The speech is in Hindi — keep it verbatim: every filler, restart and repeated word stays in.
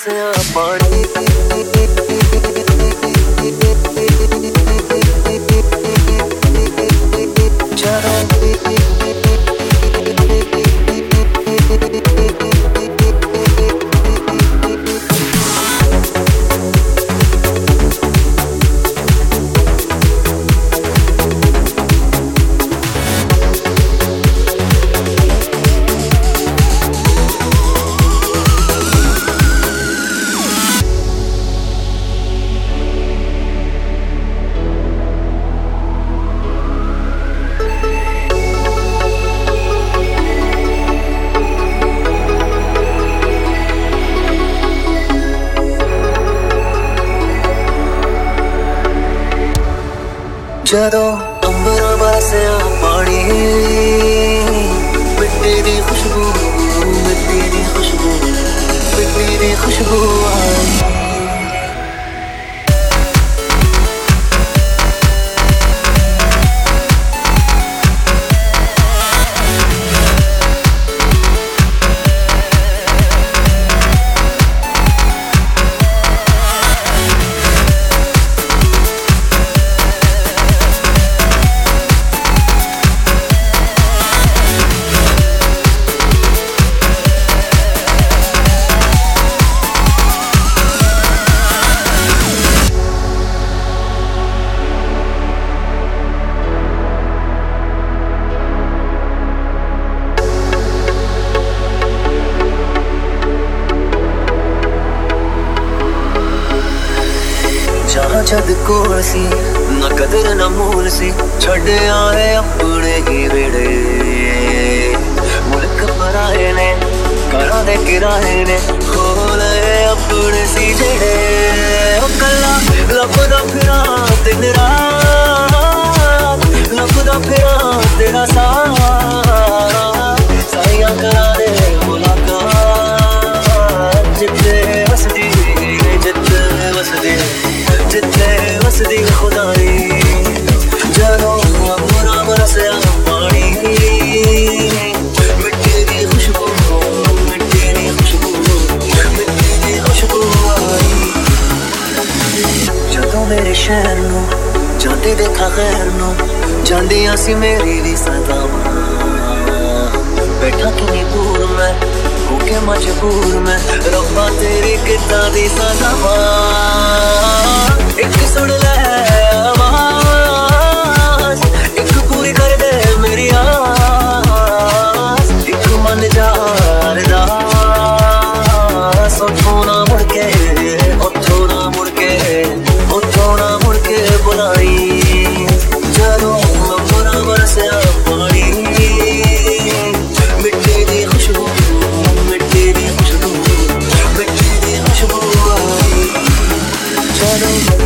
बरसया पानी जदों अंबर बरसया पानी मिट्टी दी खुशबू मिट्टी दी खुशबू मिट्टी दी खुशबू आई जहाँ जद कोल सी ना कदर ना मूल सी छड़े आए अपने ही वेड़े मुल्क पराए ने घरा दे किराए ने खोल अपने सी जेड़े कला लभदा फिरा दिन रात लभदा फिरा तेरा साथ साइयां करा दे मुलाकात जिथे वसदी जिथे वसदी जिथे वसदी खुदाई जदों बुरा बरसया पानी मिट्टी दी खुशबू मिट्टी दी खुशबू मिट्टी दी खुशबू आई जदों मेरे शहर नूं जांदी देखा खैर नूं जांदियां सी मेरी भी सदावां बैठा किन्नी दूर मैं होके मजबूर मैं रब्बा तेरी किदां दी सदावां एक सुन ले आवाज एक पूरी कर दे मेरी आस एक मन जार दास उठो ना मुड़ के उठो ना मुड़ के उठो ना मुड़ के बुलाई जदों बुरा बरसया पानी मिट्टी दी खुशबू मिट्टी दी खुशबू मिट्टी दी खुशबू आई जदों